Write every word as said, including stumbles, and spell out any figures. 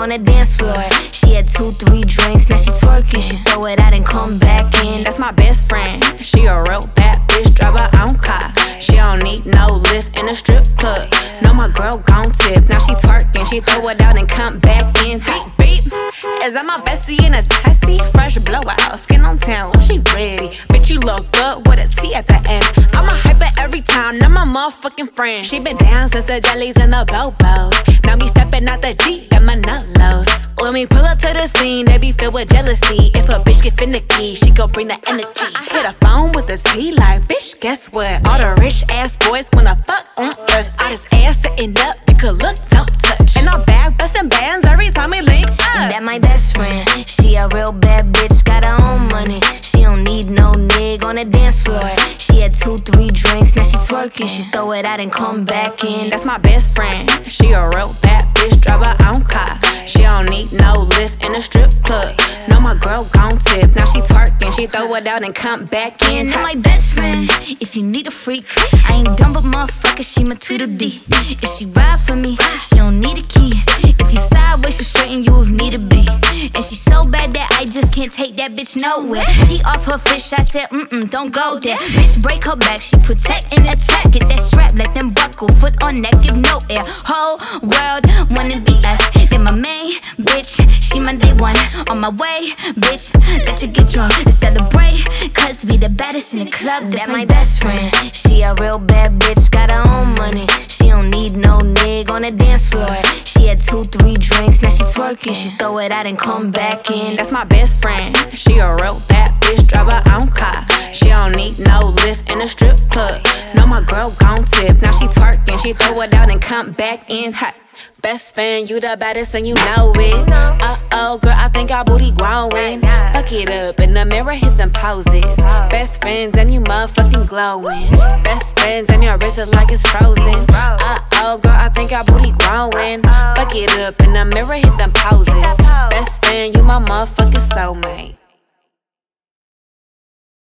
on the dance floor. She had two, three drinks, now she twerking. She throw it out and come back in. That's my best friend. She a real bad bitch, drive her own car. She don't need no lift in a strip club. No, my girl gon' tip. Now she twerking, she throw it out and come back in. Beep, beep. Is that my bestie in a testy? Fresh blowout, skin on town, she ready. Bitch, you look good with a T at the end. I'm a hyper every time, not my motherfucking friend. She been down since the jellies and the bobos. Now me stepping out the Jeep, got my nut lows. When we pull up to the scene, they be filled with jealousy. If a bitch get finicky, she gon' bring the energy. I hit a phone with the T like, bitch, guess what? All the rich ass boys wanna fuck on us. I just ass sitting up, you could look, don't touch. And I'm back bustin' bands every time we link up. That my best friend, she a real bad bitch, got her own money. She don't need no nigga on the dance floor. She had two, three drinks, now she twerking. She throw it out and come back in. That's my best friend, she a real bad bitch, drive her own car. She don't need no lift in a strip club. No, my girl gon' tip. Now she twerking, she throw it out and come back in. And my best friend, if you need a freak, I ain't dumb but motherfucker, she my Tweedledee. If she ride for me, she don't need a key. If you sideways, she straighten you if need to be. And she so bad that I just can't take that bitch nowhere. She off her fish, I said, mm-mm, don't go there. Bitch, break her back, she protect and attack. Get that strap, let them buckle, foot on neck, give no air. Whole world wanna be us. Then my main bitch, she my day one. On my way, bitch, let you get drunk and celebrate. Cause we the baddest in the club, that's my best friend. She a real bad bitch, got her own money. She don't need no nigga on the dance floor. She had two, three drinks, now she twerking. She throw it out and come back in. That's my best friend, she a real bad bitch, drive her own car. She don't need no lift in a strip club. No, my girl gon' tip. Now she twerking, she throw it out and come back in hot. Best friend, you the baddest and you know it. Uh-oh, girl, I think our booty growing. Fuck it up, in the mirror, hit them poses. Best friends, and you motherfucking glowing. Best friends, and your wrist is like it's frozen. Uh-oh, girl, I think our booty growing. Fuck it up, in the mirror, hit them poses.